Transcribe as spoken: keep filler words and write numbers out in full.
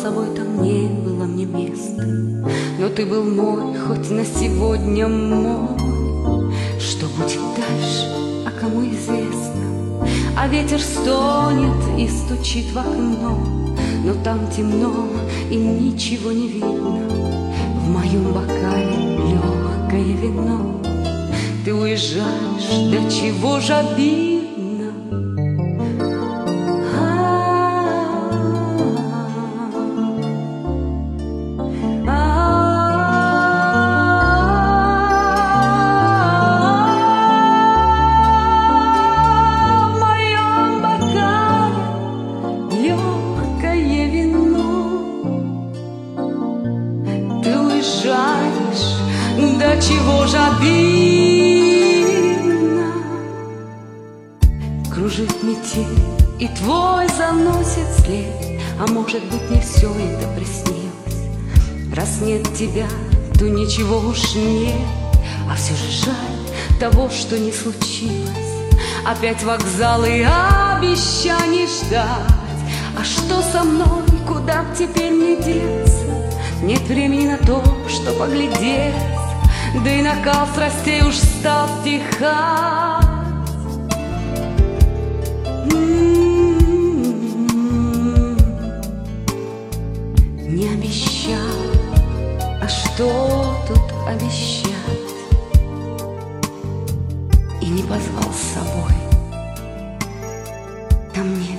собой, там не было мне места. Но ты был мой, хоть на сегодня мой. Что будет дальше, а кому известно? А ветер стонет и стучит в окно, но там темно и ничего не видно. В моем бокале легкое вино. Ты уезжаешь, да чего ж обидно. Да чего же обидно. Кружит метель, и твой заносит след. А может быть, мне все это приснилось. Раз нет тебя, то ничего уж нет. А все же жаль того, что не случилось. Опять вокзалы и обещаний ждать. А что со мной, куда б теперь мне деться? Нет времени на то, что поглядеть. Да и накал страстей уж стал стихать. М-м-м. Не обещал, а что тут обещать? И не позвал с собой. Там нет